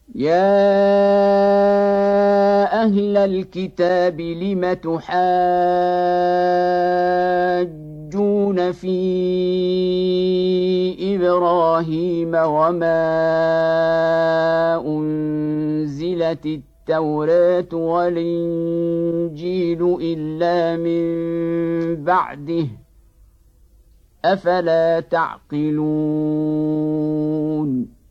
يا أهل الكتاب لم تحاجون في إبراهيم وما أنزلت التوراة والإنجيل إلا من بعده أفلا تعقلون